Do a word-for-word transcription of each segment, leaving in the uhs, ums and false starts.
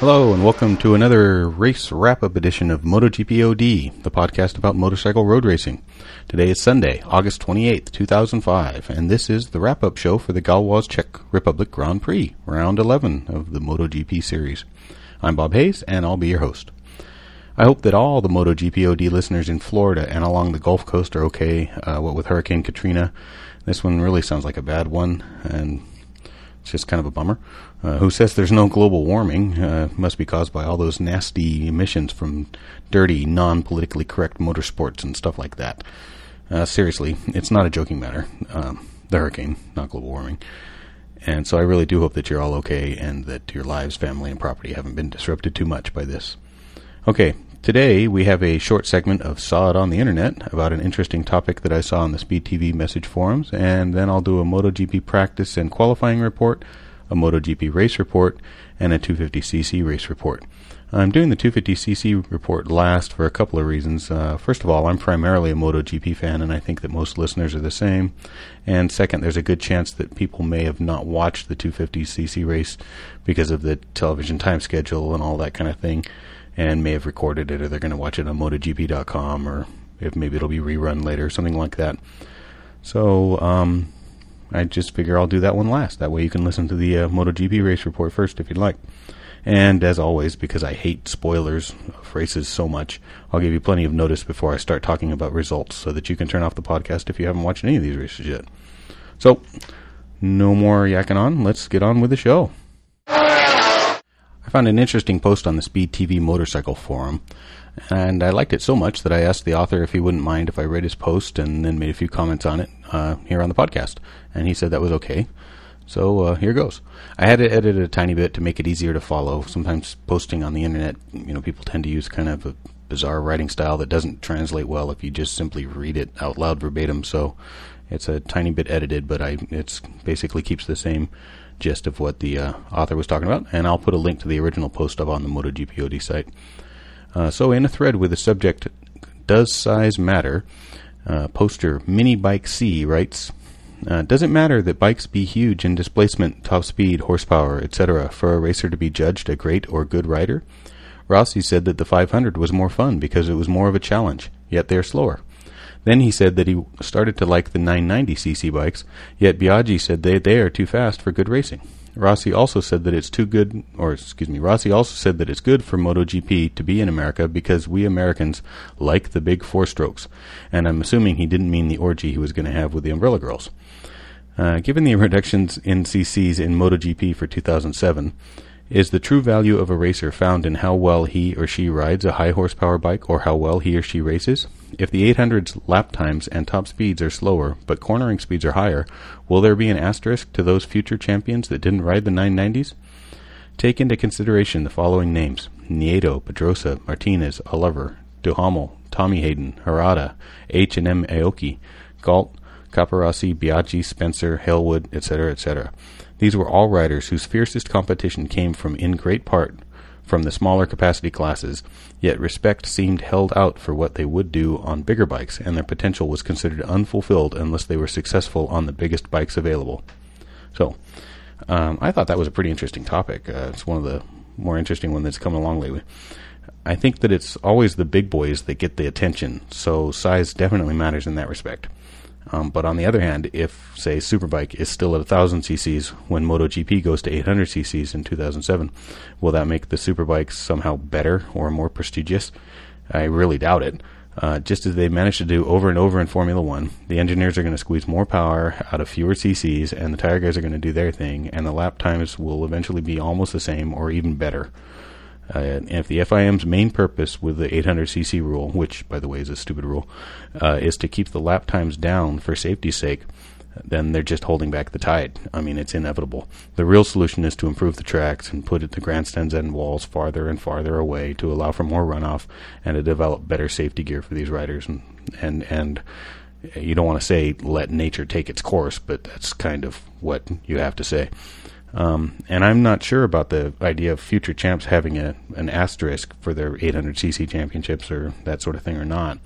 Hello and welcome to another race wrap-up edition of MotoGP O D, the podcast about motorcycle road racing. Today is Sunday, August twenty-eighth, two thousand five, and this is the wrap-up show for the Gauloise Czech Republic Grand Prix, round eleven of the MotoGP series. I'm Bob Hayes, and I'll be your host. I hope that all the MotoGP O D listeners in Florida and along the Gulf Coast are okay, uh, what with Hurricane Katrina. This one really sounds like a bad one, and it's just kind of a bummer. Uh, who says there's no global warming? Uh, must be caused by all those nasty emissions from dirty, non-politically correct motorsports and stuff like that. Uh, seriously, it's not a joking matter. Um, the hurricane, not global warming. And so I really do hope that you're all okay and that your lives, family, and property haven't been disrupted too much by this. Okay, today we have a short segment of Saw It on the Internet about an interesting topic that I saw on the Speed T V message forums, and then I'll do a MotoGP practice and qualifying report, a MotoGP race report, and a two fifty c c race report. I'm doing the two fifty c c report last for a couple of reasons. Uh, first of all, I'm primarily a MotoGP fan, and I think that most listeners are the same. And second, there's a good chance that people may have not watched the two fifty c c race because of the television time schedule and all that kind of thing, and may have recorded it, or they're going to watch it on MotoGP dot com, or if maybe it'll be rerun later, something like that. So, um... I just figure I'll do that one last. That way you can listen to the uh, MotoGP race report first if you'd like. And as always, because I hate spoilers of races so much, I'll give you plenty of notice before I start talking about results so that you can turn off the podcast if you haven't watched any of these races yet. So, no more yakking on. Let's get on with the show. I found an interesting post on the Speed T V Motorcycle Forum, and I liked it so much that I asked the author if he wouldn't mind if I read his post and then made a few comments on it uh, here on the podcast. And he said that was okay. So uh, here goes. I had to edit it a tiny bit to make it easier to follow. Sometimes posting on the internet, you know, people tend to use kind of a bizarre writing style that doesn't translate well if you just simply read it out loud verbatim. So it's a tiny bit edited, but I it's basically keeps the same gist of what the uh, author was talking about. And I'll put a link to the original post up on the MotoGP O D site. Uh, so in a thread with the subject, Does Size Matter? Uh, poster Mini Bike C writes, uh, does it matter that bikes be huge in displacement, top speed, horsepower, et cetera for a racer to be judged a great or good rider? Rossi said that the five hundred was more fun because it was more of a challenge, yet they're slower. Then he said that he started to like the nine ninety c c bikes, yet Biaggi said they, they are too fast for good racing. Rossi also said that it's too good, or excuse me, Rossi also said that it's good for MotoGP to be in America because we Americans like the big four strokes. And I'm assuming he didn't mean the orgy he was going to have with the Umbrella Girls. Uh, given the reductions in C Cs in MotoGP for two thousand seven, is the true value of a racer found in how well he or she rides a high horsepower bike or how well he or she races? If the eight hundred's lap times and top speeds are slower, but cornering speeds are higher, will there be an asterisk to those future champions that didn't ride the nine nineties? Take into consideration the following names: Nieto, Pedrosa, Martinez, Oliver, Duhamel, Tommy Hayden, Harada, H and M Aoki, Galt, Caparossi, Biaggi, Spencer, Halewood, et cetera, et cetera. These were all riders whose fiercest competition came from, in great part, from the smaller capacity classes, yet respect seemed held out for what they would do on bigger bikes, and their potential was considered unfulfilled unless they were successful on the biggest bikes available. So, um, I thought that was a pretty interesting topic. Uh, it's one of the more interesting ones that's come along lately. I think that it's always the big boys that get the attention, so size definitely matters in that respect. Um, but on the other hand, if, say, Superbike is still at one thousand c c's when MotoGP goes to eight hundred c c's in two thousand seven, will that make the Superbikes somehow better or more prestigious? I really doubt it. Uh, just as they managed to do over and over in Formula One, the engineers are going to squeeze more power out of fewer c c's, and the tire guys are going to do their thing, and the lap times will eventually be almost the same or even better. Uh, and if the F I M's main purpose with the eight hundred c c rule, which, by the way, is a stupid rule, uh, is to keep the lap times down for safety's sake, then they're just holding back the tide. I mean, it's inevitable. The real solution is to improve the tracks and put the grandstands and walls farther and farther away to allow for more runoff and to develop better safety gear for these riders. And, and, and you don't want to say let nature take its course, but that's kind of what you have to say. Um, and I'm not sure about the idea of future champs having a an asterisk for their eight hundred c c championships or that sort of thing or not.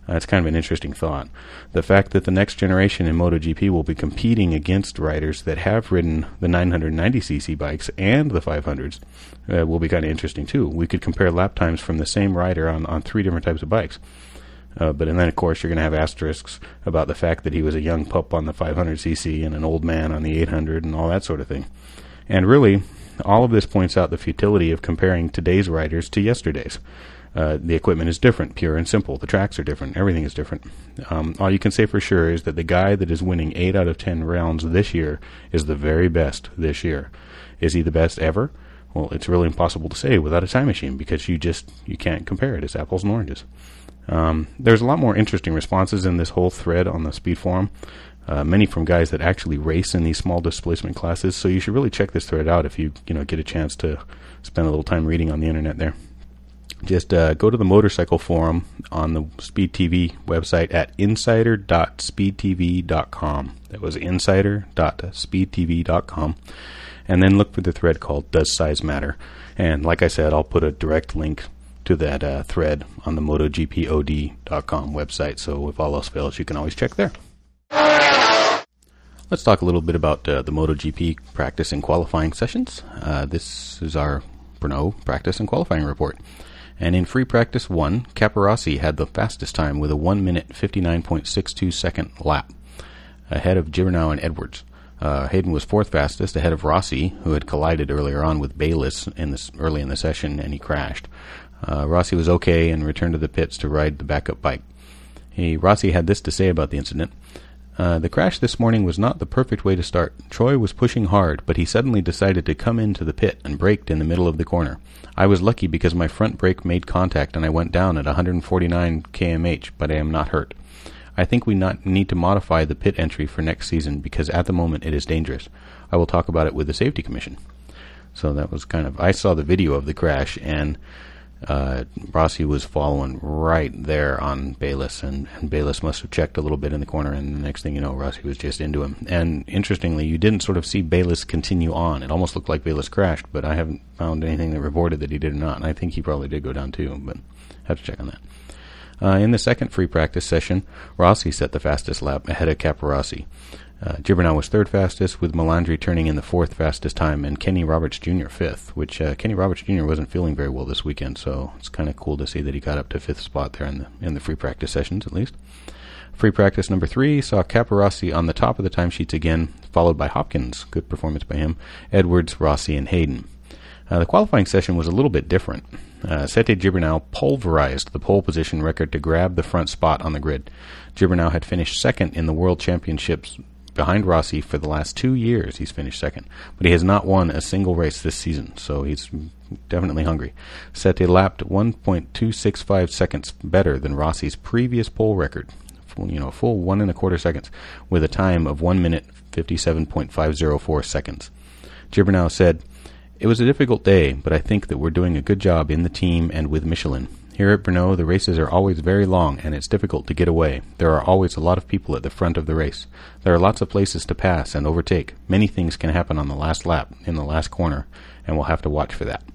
Uh, it's kind of an interesting thought. The fact that the next generation in MotoGP will be competing against riders that have ridden the nine ninety c c bikes and the five hundreds uh, will be kind of interesting too. We could compare lap times from the same rider on, on three different types of bikes. Uh, but and then, of course, you're going to have asterisks about the fact that he was a young pup on the five hundred c c and an old man on the eight hundred and all that sort of thing. And really, all of this points out the futility of comparing today's riders to yesterday's. Uh, the equipment is different, pure and simple. The tracks are different. Everything is different. Um, all you can say for sure is that the guy that is winning eight out of ten rounds this year is the very best this year. Is he the best ever? Well, it's really impossible to say without a time machine because you just you can't compare it. It's apples and oranges. Um, there's a lot more interesting responses in this whole thread on the Speed Forum, uh, many from guys that actually race in these small displacement classes. So you should really check this thread out if you you know get a chance to spend a little time reading on the internet there. Just uh, go to the Motorcycle Forum on the Speed T V website at insider dot speed t v dot com. That was insider dot speed t v dot com. And then look for the thread called Does Size Matter? And like I said, I'll put a direct link to that uh, thread on the MotoGP O D dot com website. So if all else fails, you can always check there. Let's talk a little bit about uh, the MotoGP practice and qualifying sessions. Uh, this is our Brno practice and qualifying report. And in free practice one, Capirossi had the fastest time with a one minute fifty-nine point six two second lap, ahead of Gibernau and Edwards. Uh, Hayden was fourth fastest, ahead of Rossi, who had collided earlier on with Bayliss in this, early in the session, and he crashed. Uh, Rossi was okay and returned to the pits to ride the backup bike. He, Rossi had this to say about the incident. Uh, the crash this morning was not the perfect way to start. Troy was pushing hard, but he suddenly decided to come into the pit and braked in the middle of the corner. I was lucky because my front brake made contact and I went down at one forty-nine kilometers per hour, but I am not hurt. I think we not need to modify the pit entry for next season because at the moment it is dangerous. I will talk about it with the Safety Commission. So that was kind of... I saw the video of the crash, and uh, Rossi was following right there on Bayliss, and, and Bayliss must have checked a little bit in the corner, and the next thing you know, Rossi was just into him. And interestingly, you didn't sort of see Bayliss continue on. It almost looked like Bayliss crashed, but I haven't found anything that reported that he did or not, and I think he probably did go down too, but I have to check on that. Uh, in the second free practice session, Rossi set the fastest lap ahead of Capirossi. Uh, Gibernau was third fastest, with Melandri turning in the fourth fastest time, and Kenny Roberts Junior fifth, which uh, Kenny Roberts Junior wasn't feeling very well this weekend, so it's kind of cool to see that he got up to fifth spot there in the in the free practice sessions, at least. Free practice number three saw Capirossi on the top of the timesheets again, followed by Hopkins, good performance by him, Edwards, Rossi, and Hayden. Uh, the qualifying session was a little bit different. Uh, Sete Gibernau pulverized the pole position record to grab the front spot on the grid. Gibernau had finished second in the World Championships behind Rossi for the last two years. He's finished second, but he has not won a single race this season, so he's definitely hungry. Sete lapped one point two six five seconds better than Rossi's previous pole record, you know, a full one and a quarter seconds, with a time of one minute fifty-seven point five zero four seconds. Gibernau said, "It was a difficult day, but I think that we're doing a good job in the team and with Michelin. Here at Brno, the races are always very long, and it's difficult to get away. There are always a lot of people at the front of the race. There are lots of places to pass and overtake. Many things can happen on the last lap, in the last corner, and we'll have to watch for that."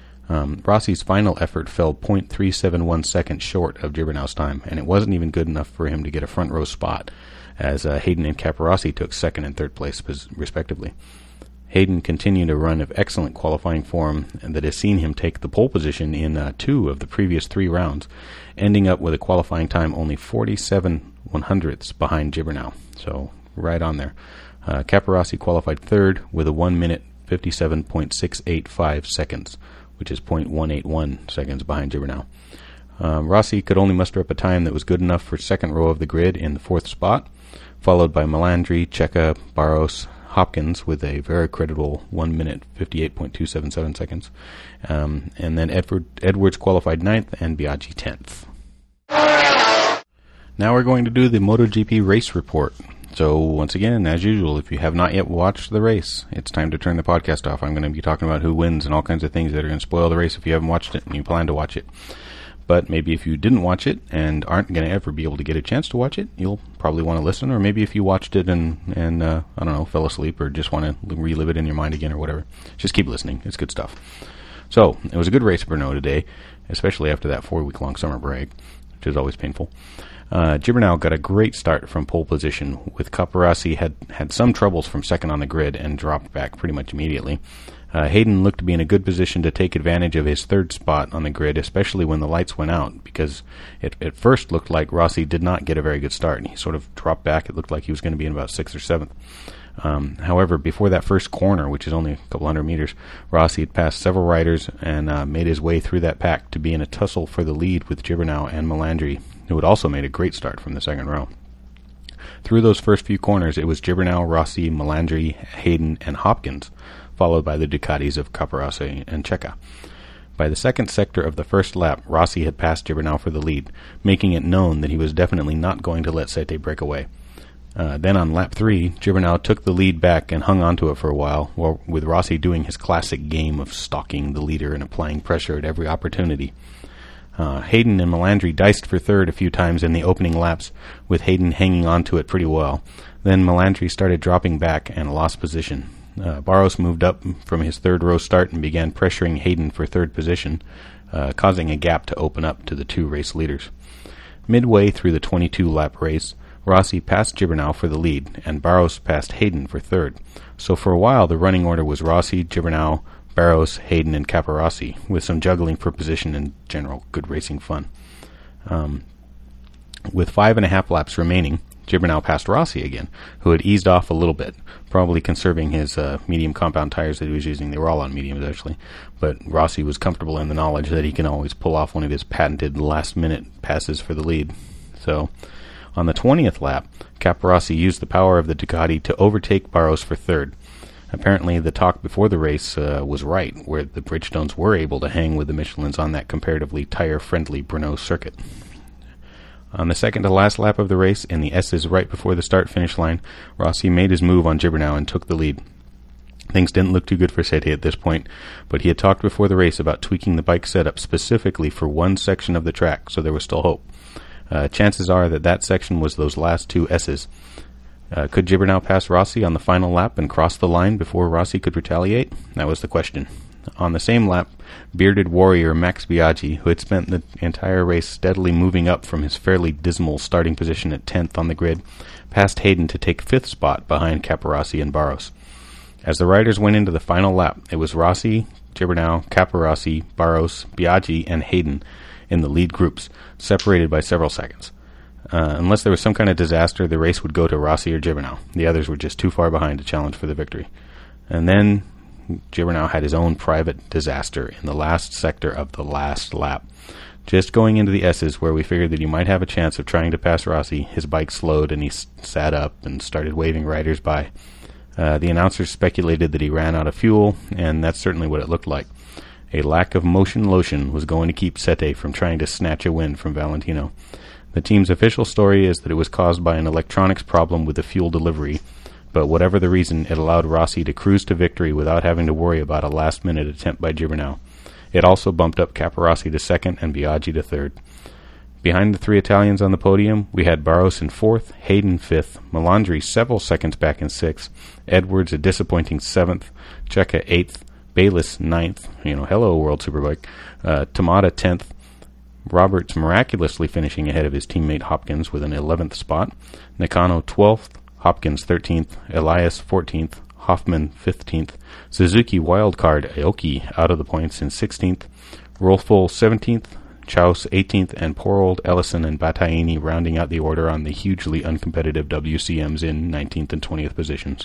Um, Rossi's final effort fell zero point three seven one seconds short of Gibernau's time, and it wasn't even good enough for him to get a front row spot, as uh, Hayden and Capirossi took second and third place, respectively. Hayden continued a run of excellent qualifying form that has seen him take the pole position in uh, two of the previous three rounds, ending up with a qualifying time only forty-seven one hundredths behind Gibernau. So right on there. Uh, Capirossi qualified third with a one minute fifty-seven point six eight five seconds, which is zero point one eight one seconds behind Gibernau. Um, Rossi could only muster up a time that was good enough for second row of the grid in the fourth spot, followed by Melandri, Checa, Barros, Hopkins with a very creditable one minute fifty-eight point two seven seven seconds. Um, and then Edward, Edwards qualified ninth and Biaggi tenth. Now we're going to do the MotoGP race report. So once again, as usual, if you have not yet watched the race, it's time to turn the podcast off. I'm going to be talking about who wins and all kinds of things that are going to spoil the race if you haven't watched it and you plan to watch it. But maybe if you didn't watch it and aren't going to ever be able to get a chance to watch it, you'll probably want to listen. Or maybe if you watched it and, and uh, I don't know, fell asleep or just want to relive it in your mind again or whatever, just keep listening. It's good stuff. So, it was a good race at Brno today, especially after that four-week-long summer break, which is always painful. Uh, Gibernau got a great start from pole position, with Caparossi had had some troubles from second on the grid and dropped back pretty much immediately. Uh, Hayden looked to be in a good position to take advantage of his third spot on the grid, especially when the lights went out, because it at first looked like Rossi did not get a very good start. He sort of dropped back. It looked like he was going to be in about sixth or seventh. Um, however, before that first corner, which is only a couple hundred meters, Rossi had passed several riders and uh, made his way through that pack to be in a tussle for the lead with Gibernau and Melandri, who had also made a great start from the second row. Through those first few corners, it was Gibernau, Rossi, Melandri, Hayden, and Hopkins, followed by the Ducatis of Caparossi and Checa. By the second sector of the first lap, Rossi had passed Gibernau for the lead, making it known that he was definitely not going to let Sette break away. Uh, then on lap three, Gibernau took the lead back and hung onto it for a while, while, with Rossi doing his classic game of stalking the leader and applying pressure at every opportunity. Uh, Hayden and Melandri diced for third a few times in the opening laps, with Hayden hanging onto it pretty well. Then Melandri started dropping back and lost position. Uh, Barros moved up from his third row start and began pressuring Hayden for third position, uh, causing a gap to open up to the two race leaders. Midway through the twenty-two lap race, Rossi passed Gibernau for the lead, and Barros passed Hayden for third. So for a while, the running order was Rossi, Gibernau, Barros, Hayden, and Caparossi, with some juggling for position and general good racing fun. Um, with five and a half laps remaining, Gibernau passed Rossi again, who had eased off a little bit, probably conserving his uh, medium compound tires that he was using. They were all on mediums, actually. But Rossi was comfortable in the knowledge that he can always pull off one of his patented last-minute passes for the lead. So, on the twentieth lap, Caparossi used the power of the Ducati to overtake Barros for third. Apparently, the talk before the race uh, was right, where the Bridgestones were able to hang with the Michelins on that comparatively tire-friendly Brno circuit. On the second to last lap of the race, in the S's right before the start-finish line, Rossi made his move on Gibernau and took the lead. Things didn't look too good for Sette at this point, but he had talked before the race about tweaking the bike setup specifically for one section of the track, so there was still hope. Uh, chances are that that section was those last two S's. Uh, could Gibernau pass Rossi on the final lap and cross the line before Rossi could retaliate? That was the question. On the same lap, bearded warrior Max Biaggi, who had spent the entire race steadily moving up from his fairly dismal starting position at tenth on the grid, passed Hayden to take fifth spot behind Caparossi and Barros. As the riders went into the final lap, it was Rossi, Gibernau, Caparossi, Barros, Biaggi, and Hayden in the lead groups, separated by several seconds. Uh, unless there was some kind of disaster, the race would go to Rossi or Gibernau. The others were just too far behind to challenge for the victory. And then Gibernau had his own private disaster in the last sector of the last lap. Just going into the S's, where we figured that he might have a chance of trying to pass Rossi, his bike slowed and he s- sat up and started waving riders by. Uh, the announcers speculated that he ran out of fuel, and that's certainly what it looked like. A lack of motion lotion was going to keep Sette from trying to snatch a win from Valentino. The team's official story is that it was caused by an electronics problem with the fuel delivery, but whatever the reason, it allowed Rossi to cruise to victory without having to worry about a last-minute attempt by Gibernau. It also bumped up Caparossi to second and Biaggi to third. Behind the three Italians on the podium, we had Barros in fourth, Hayden fifth, Melandri several seconds back in sixth, Edwards a disappointing seventh, Checa eighth, Bayliss ninth, you know, hello World Superbike, uh, Tamada tenth, Roberts miraculously finishing ahead of his teammate Hopkins with an eleventh spot, Nakano twelfth, Hopkins thirteenth, Elias fourteenth, Hoffman fifteenth, Suzuki wildcard Aoki out of the points in sixteenth, Rolfo seventeenth, Chaus eighteenth, and poor old Ellison and Battaini rounding out the order on the hugely uncompetitive W C Ms in nineteenth and twentieth positions.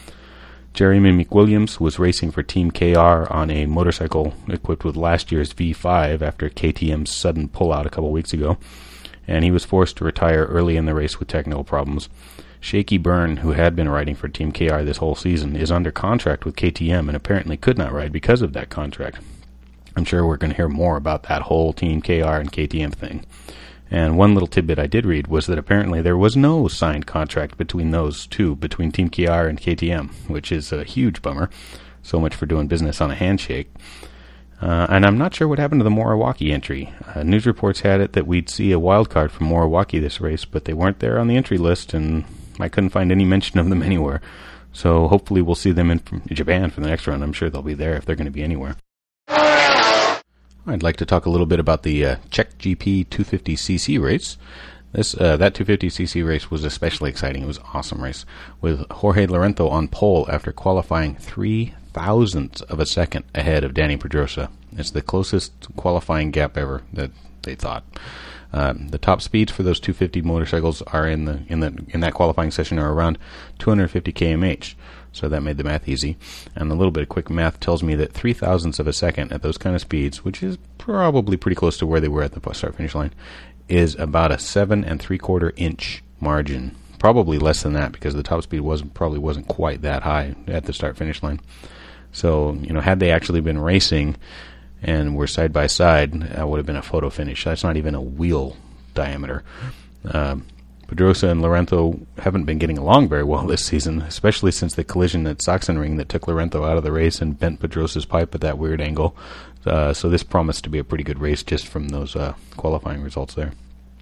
Jeremy McWilliams was racing for Team K R on a motorcycle equipped with last year's V five after K T M's sudden pullout a couple weeks ago, and he was forced to retire early in the race with technical problems. Shaky Byrne, who had been riding for Team K R this whole season, is under contract with K T M and apparently could not ride because of that contract. I'm sure we're going to hear more about that whole Team K R and K T M thing. And one little tidbit I did read was that apparently there was no signed contract between those two, between Team K R and K T M, which is a huge bummer. So much for doing business on a handshake. Uh, and I'm not sure what happened to the Moriwaki entry. Uh, news reports had it that we'd see a wild card from Moriwaki this race, but they weren't there on the entry list, and I couldn't find any mention of them anywhere. So hopefully we'll see them in Japan for the next run. I'm sure they'll be there if they're going to be anywhere. I'd like to talk a little bit about the uh, Czech G P two fifty c c race. This uh, that two fifty c c race was especially exciting. It was an awesome race, with Jorge Lorenzo on pole after qualifying three thousandths of a second ahead of Dani Pedrosa. It's the closest qualifying gap ever that they thought. Um, the top speeds for those two fifty motorcycles are in the in the in that qualifying session are around two hundred fifty kilometers per hour. So that made the math easy. And a little bit of quick math tells me that three thousandths of a second at those kind of speeds, which is probably pretty close to where they were at the start finish line, is about a seven and three quarter inch margin. Probably less than that because the top speed wasn't probably wasn't quite that high at the start finish line. So, you know, had they actually been racing and were side by side, that would have been a photo finish. That's not even a wheel diameter. Um, Pedrosa and Lorenzo haven't been getting along very well this season, especially since the collision at Sachsenring that took Lorenzo out of the race and bent Pedrosa's pipe at that weird angle. Uh, so this promised to be a pretty good race just from those uh, qualifying results there.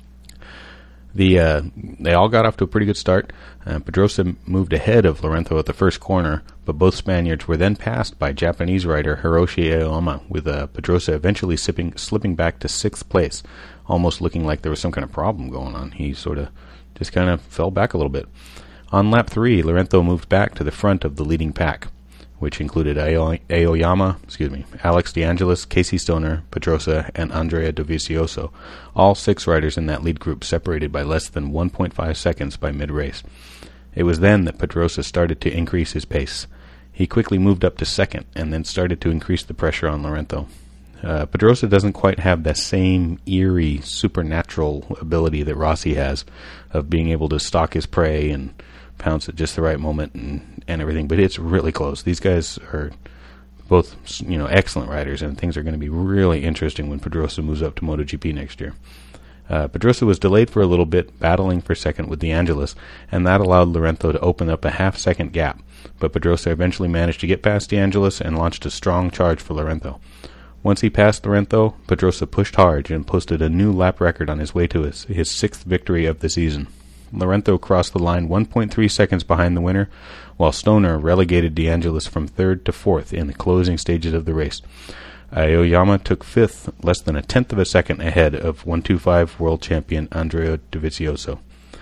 The uh, they all got off to a pretty good start. Uh, Pedrosa moved ahead of Lorenzo at the first corner, but both Spaniards were then passed by Japanese rider Hiroshi Aoyama, with uh, Pedrosa eventually sipping, slipping back to sixth place, almost looking like there was some kind of problem going on. He sort of just kind of fell back a little bit. On lap three, Lorenzo moved back to the front of the leading pack, which included Aoyama, excuse me, Alex DeAngelis, Casey Stoner, Pedrosa, and Andrea Dovizioso, all six riders in that lead group separated by less than one point five seconds by mid-race. It was then that Pedrosa started to increase his pace. He quickly moved up to second and then started to increase the pressure on Lorenzo. Uh, Pedrosa doesn't quite have the same eerie, supernatural ability that Rossi has of being able to stalk his prey and pounce at just the right moment and, and everything, but it's really close. These guys are both, you know, excellent riders, and things are going to be really interesting when Pedrosa moves up to MotoGP next year. Uh, Pedrosa was delayed for a little bit, battling for second with DeAngelis, and that allowed Lorenzo to open up a half-second gap, but Pedrosa eventually managed to get past DeAngelis and launched a strong charge for Lorenzo. Once he passed Lorenzo, Pedrosa pushed hard and posted a new lap record on his way to his, his sixth victory of the season. Lorenzo crossed the line one point three seconds behind the winner, while Stoner relegated DeAngelis from third to fourth in the closing stages of the race. Aoyama took fifth, less than a tenth of a second ahead of one twenty-five world champion Andrea Dovizioso.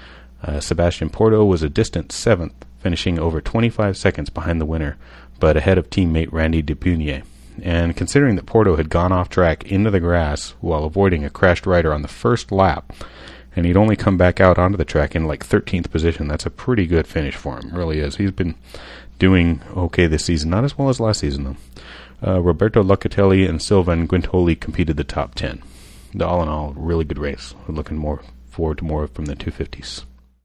Uh, Sebastian Porto was a distant seventh, finishing over twenty-five seconds behind the winner, but ahead of teammate Randy Depunier. And considering that Porto had gone off track into the grass while avoiding a crashed rider on the first lap, and he'd only come back out onto the track in like thirteenth position, that's a pretty good finish for him. It really is. He's been doing okay this season, not as well as last season though. Uh, Roberto Locatelli and Sylvain Guintoli competed the top ten. All in all, really good race. We're looking more forward to more from the two fifties.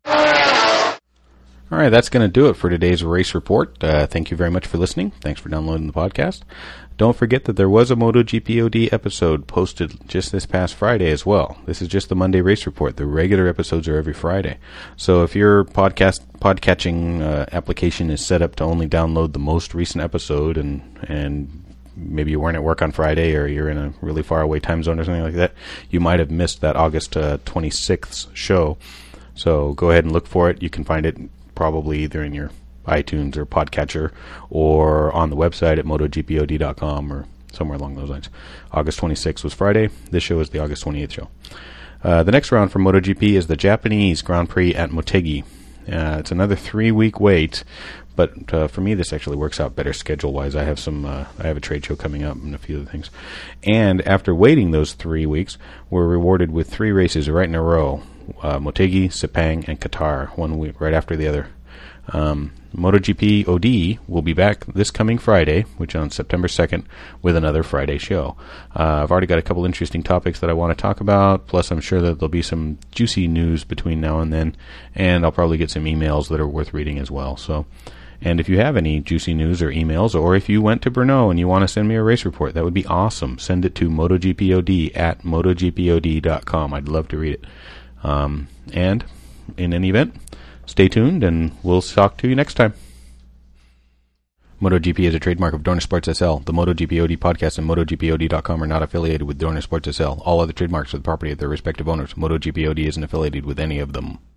All right, that's going to do it for today's race report. Uh, thank you very much for listening. Thanks for downloading the podcast. Don't forget that there was a MotoGP O D episode posted just this past Friday as well. This is just the Monday race report. The regular episodes are every Friday. So if your podcast podcatching uh, application is set up to only download the most recent episode, and and maybe you weren't at work on Friday, or you're in a really far away time zone or something like that, you might have missed that August uh, twenty-sixth show. So go ahead and look for it. You can find it probably either in your iTunes or Podcatcher, or on the website at moto G P O D dot com, or somewhere along those lines. August twenty-sixth was Friday. This show is the August twenty-eighth show. Uh, the next round for MotoGP is the Japanese Grand Prix at Motegi. Uh, it's another three-week wait, but uh, for me this actually works out better schedule-wise. I have some, uh, I have a trade show coming up and a few other things. And after waiting those three weeks, we're rewarded with three races right in a row: uh, Motegi, Sepang, and Qatar, one week right after the other. Um, MotoGP O D will be back this coming Friday, which on September second, with another Friday show. Uh, I've already got a couple interesting topics that I want to talk about, plus I'm sure that there'll be some juicy news between now and then, and I'll probably get some emails that are worth reading as well. So, and if you have any juicy news or emails, or if you went to Brno and you want to send me a race report, that would be awesome. Send it to MotoGPOD at moto G P O D dot com. I'd love to read it. Um, and in any event, stay tuned, and we'll talk to you next time. MotoGP is a trademark of Dorna Sports S L. The MotoGP O D podcast and moto G P O D dot com are not affiliated with Dorna Sports S L. All other trademarks are the property of their respective owners. MotoGP O D isn't affiliated with any of them.